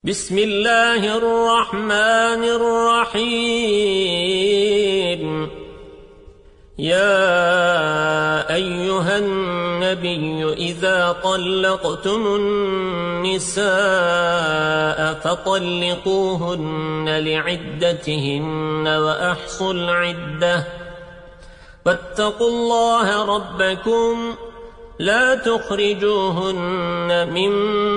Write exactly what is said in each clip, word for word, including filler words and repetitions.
بسم الله الرحمن الرحيم. يا أيها النبي إذا طلقتم النساء فطلقوهن لعدتهن وأحصوا العدة واتقوا الله ربكم لا تخرجوهن من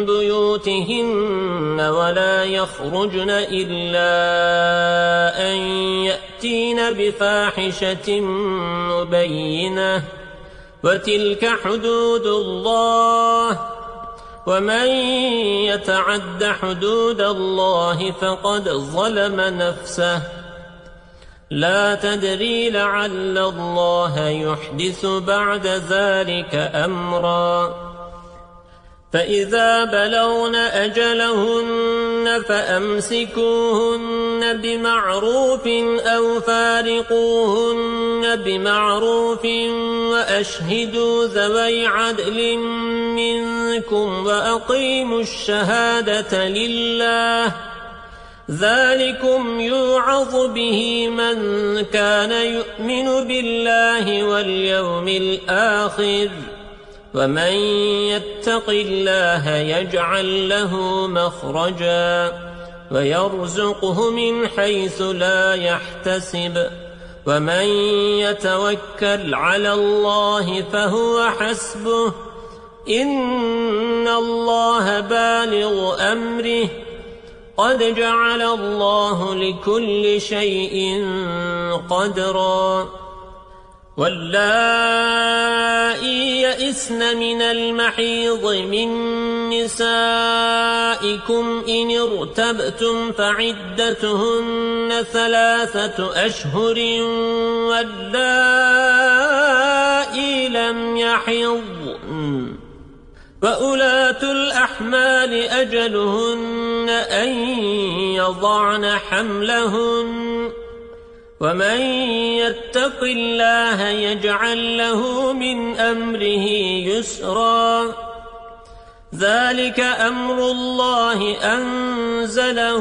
بيوتهن ولا يخرجن إلا أن يأتين بفاحشة مبينة وتلك حدود الله ومن يتعد حدود الله فقد ظلم نفسه لا تدري لعل الله يحدث بعد ذلك أمرا. فإذا بلغن أجلهن فأمسكوهن بمعروف أو فارقوهن بمعروف وأشهدوا ذوي عدل منكم وأقيموا الشهادة لله ذلكم يوعظ به من كان يؤمن بالله واليوم الآخر ومن يتق الله يجعل له مخرجا ويرزقه من حيث لا يحتسب ومن يتوكل على الله فهو حسبه إن الله بالغ أمره قد جعل الله لكل شيء قدرا. واللائي يئسن من المحيض من نسائكم إن ارتبتم فعدتهن ثلاثة أشهر واللائي لم يحضن وأولاة الأحمال أجلهن أن يضعن حملهن ومن يتق الله يجعل له من أمره يسرا ذلك أمر الله أنزله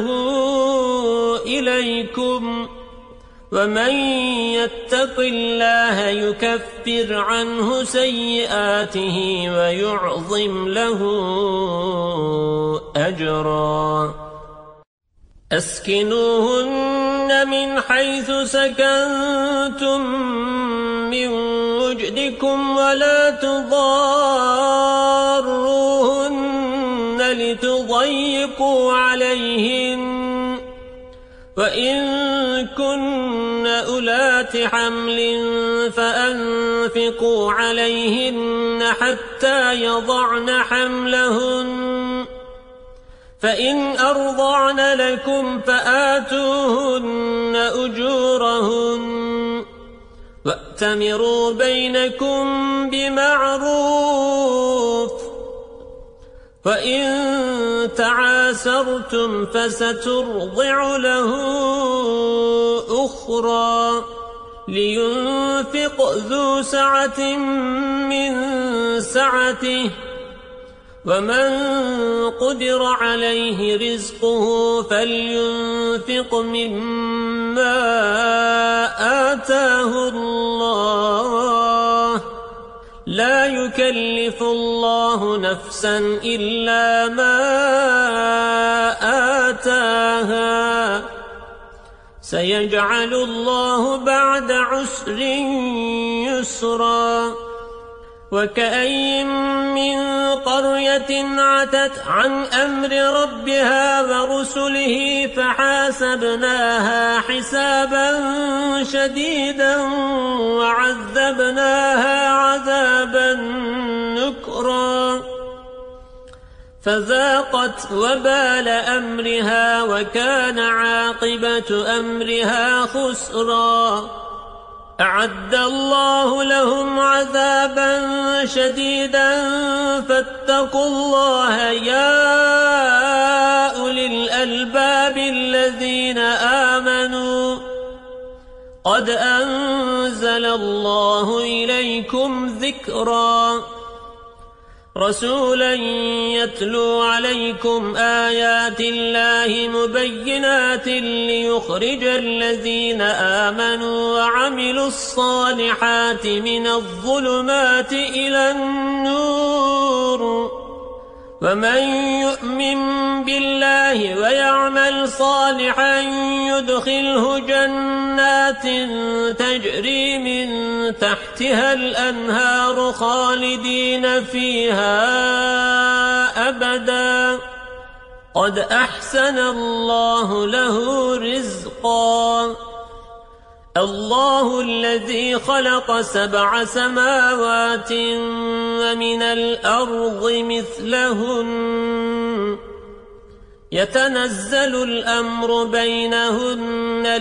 إليكم ومن يتق الله يكفر عنه سيئاته ويعظم له أجرا. أسكنوهن من حيث سكنتم من وجدكم ولا تضاروهن لتضيقوا عليهن وإن كن أولات حمل فأنفقوا عليهن حتى يضعن حملهن فإن أرضعن لكم فآتوهن أجورهن وأتمروا بينكم بمعروف وإن تعاسرتم فسترضع له أخرى لينفق ذو سعة من سعته ومن قدر عليه رزقه فلينفق مما آتاه الله لا يكلف الله نفسا إلا ما آتاها سيجعل الله بعد عسر يسرا. وكأي من قرية عتت عن أمر ربها ورسله فحاسبناها حسابا شديدا وعذبناها عذابا نكرا فذاقت وبال أمرها وكان عاقبة أمرها خسرا. أعد الله لهم عذابا شديدا فاتقوا الله يا أولي الألباب الذين آمنوا قد أنزل الله إليكم ذكرا. رسولا يتلو عليكم آيات الله مبينات ليخرج الذين آمنوا وعملوا الصالحات من الظلمات إلى النور ومن يؤمن بالله ويعمل صالحا يدخله جنات تجري من تحتها الأنهار خالدين فيها أبدا قد أحسن الله له رزقا الله الذي خلق سبع سماوات ومن الأرض مثلهن يتنزل الأمر بينهن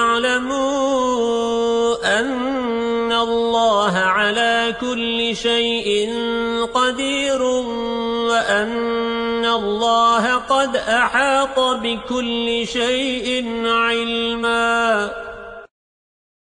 لتعلموا أن الله على كل شيء قدير وأن الله قد أحاط بكل شيء علما